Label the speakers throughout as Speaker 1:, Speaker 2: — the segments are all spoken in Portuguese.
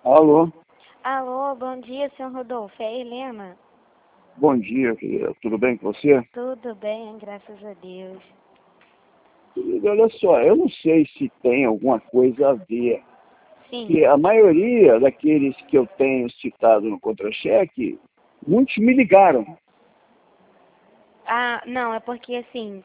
Speaker 1: Alô,
Speaker 2: Alô, bom dia, senhor Rodolfo. É a Helena?
Speaker 1: bom dia, querida. Tudo bem com você?
Speaker 2: Tudo bem, graças a Deus.
Speaker 1: Querida, olha só, eu não sei se tem alguma coisa a ver,
Speaker 2: Sim.
Speaker 1: que a maioria daqueles que eu tenho citado no contra-cheque, muitos me ligaram.
Speaker 2: Ah, não, é porque assim,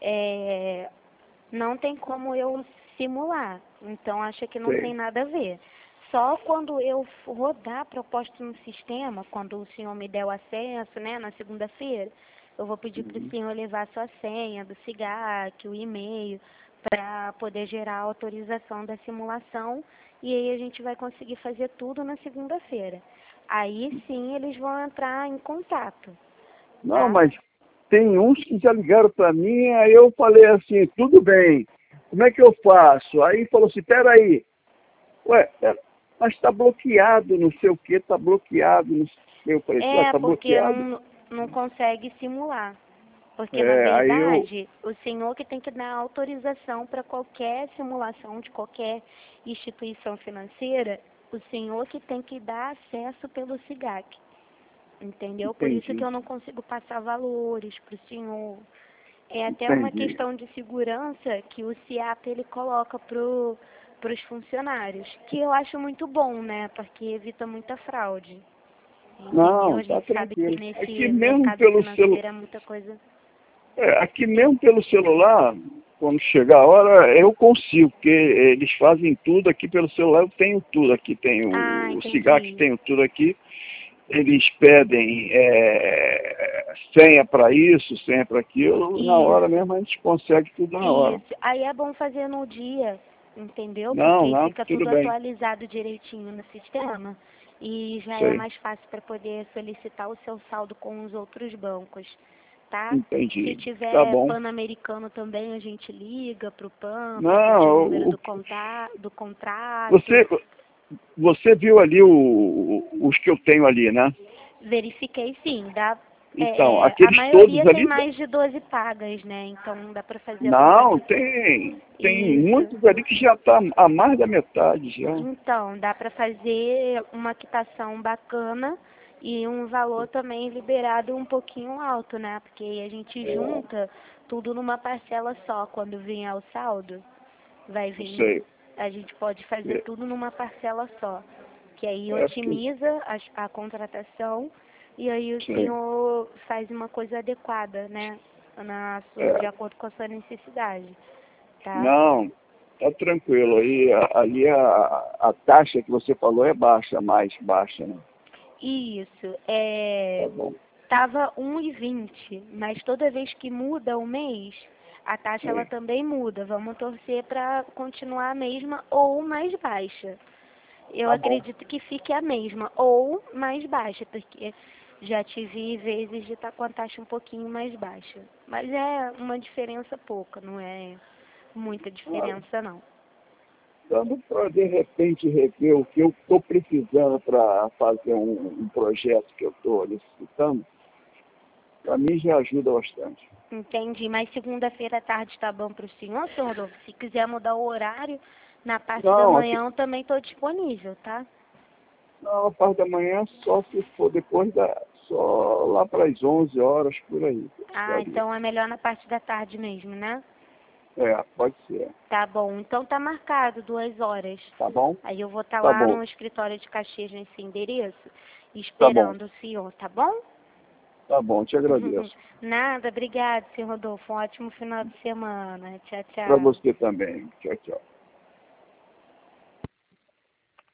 Speaker 2: não tem como eu simular. Então, acho que não tem
Speaker 1: Sei.
Speaker 2: nada a ver. Só quando eu rodar a proposta no sistema, quando o senhor me der o acesso, né, na segunda-feira, eu vou pedir para o senhor levar a sua senha do SIGAC, o e-mail, para poder gerar a autorização da simulação, e aí a gente vai conseguir fazer tudo na segunda-feira. Aí sim eles vão entrar em contato,
Speaker 1: Não,
Speaker 2: tá?
Speaker 1: mas tem uns que já ligaram para mim, aí eu falei assim, tudo bem, como é que eu faço? Aí falou assim, peraí, ué, mas está bloqueado, não sei o que, está bloqueado, não sei o que. Eu falei, ué,
Speaker 2: É,
Speaker 1: está
Speaker 2: porque
Speaker 1: bloqueado?
Speaker 2: não consegue simular. Porque, na
Speaker 1: É, aí eu,
Speaker 2: verdade, o senhor que tem que dar autorização para qualquer simulação de qualquer instituição financeira, o senhor que tem que dar acesso pelo SIGAC. Entendeu? Por isso que
Speaker 1: entendi,
Speaker 2: eu não consigo passar valores para o senhor. É até uma
Speaker 1: entendi.
Speaker 2: questão de segurança que o CIAP ele coloca para os funcionários, que eu acho muito bom, né? Porque evita muita fraude. Entendeu?
Speaker 1: Não,
Speaker 2: A
Speaker 1: tá
Speaker 2: gente sabe que
Speaker 1: tranquilo. Aqui
Speaker 2: nesse
Speaker 1: mesmo
Speaker 2: mercado
Speaker 1: pelo
Speaker 2: financeiro é muita coisa.
Speaker 1: aqui mesmo pelo celular, quando chegar a hora, eu consigo, porque eles fazem tudo aqui pelo celular, eu tenho tudo aqui, tenho
Speaker 2: Ah,
Speaker 1: o SIGAC,
Speaker 2: entendi.
Speaker 1: tenho tudo aqui. Eles pedem senha para isso, senha para aquilo, na hora
Speaker 2: Isso,
Speaker 1: mesmo a gente consegue tudo na hora.
Speaker 2: isso. Aí é bom fazer no dia, entendeu?
Speaker 1: Não,
Speaker 2: Porque
Speaker 1: não,
Speaker 2: fica
Speaker 1: tudo
Speaker 2: tudo
Speaker 1: bem,
Speaker 2: atualizado direitinho no sistema e já é
Speaker 1: sei,
Speaker 2: mais fácil para poder solicitar o seu saldo com os outros bancos, tá? Se
Speaker 1: entendi. Tá
Speaker 2: tiver
Speaker 1: bom.
Speaker 2: Pan-Americano também, a gente liga para o PAN para pedir o número
Speaker 1: Não,
Speaker 2: do contrato.
Speaker 1: você, você viu ali os que eu tenho ali, né?
Speaker 2: Verifiquei sim,
Speaker 1: Então,
Speaker 2: a
Speaker 1: aqueles todos
Speaker 2: maioria tem
Speaker 1: ali.
Speaker 2: mais de 12 pagas, né? Então dá para fazer a
Speaker 1: Não,
Speaker 2: contratação.
Speaker 1: tem
Speaker 2: Isso.
Speaker 1: muitos ali que já está a mais da metade já.
Speaker 2: Então, dá para fazer uma quitação bacana e um valor também liberado um pouquinho alto, né? Porque aí a gente
Speaker 1: É,
Speaker 2: junta tudo numa parcela só. Quando vier o saldo, vai
Speaker 1: não
Speaker 2: vir,
Speaker 1: sei.
Speaker 2: a gente pode fazer
Speaker 1: É,
Speaker 2: tudo numa parcela só. Que aí
Speaker 1: porque,
Speaker 2: otimiza a contratação e aí o
Speaker 1: sei.
Speaker 2: senhor faz uma coisa adequada, né? De
Speaker 1: É,
Speaker 2: acordo com a sua necessidade, tá?
Speaker 1: não, tá tranquilo. Aí, ali a taxa que você falou é baixa, mais baixa, né?
Speaker 2: Isso,
Speaker 1: Tá bom.
Speaker 2: tava 1,20, mas toda vez que muda o mês, a taxa ela
Speaker 1: Sei.
Speaker 2: também muda. Vamos torcer para continuar a mesma ou mais baixa. Eu
Speaker 1: Tá bom.
Speaker 2: acredito que fique a mesma ou mais baixa, porque já tive vezes de estar com a taxa um pouquinho mais baixa. Mas é uma diferença pouca, não é muita
Speaker 1: Ah,
Speaker 2: diferença não.
Speaker 1: dando para, de repente, rever o que eu estou precisando para fazer um projeto que eu estou licitando, para mim já ajuda bastante.
Speaker 2: Entendi, mas segunda-feira à tarde está bom para o senhor, senhor Rodolfo? Se quiser mudar o horário, na parte da
Speaker 1: Não,
Speaker 2: manhã eu também estou disponível, tá?
Speaker 1: não, a parte da manhã só se for depois só lá para as 11 horas por aí.
Speaker 2: Ah,
Speaker 1: Daria.
Speaker 2: então é melhor na parte da tarde mesmo, né?
Speaker 1: É, pode ser.
Speaker 2: Tá bom, então tá marcado 2 horas.
Speaker 1: Tá bom?
Speaker 2: Aí eu vou estar
Speaker 1: Tá
Speaker 2: lá
Speaker 1: bom.
Speaker 2: no escritório de Caxias nesse endereço,
Speaker 1: Tá bom.
Speaker 2: esperando o senhor, tá bom?
Speaker 1: Tá bom, te agradeço.
Speaker 2: Nada, obrigado, senhor Rodolfo. Um ótimo final de semana. Tchau,
Speaker 1: Para
Speaker 2: tchau.
Speaker 1: você também. Tchau, tchau.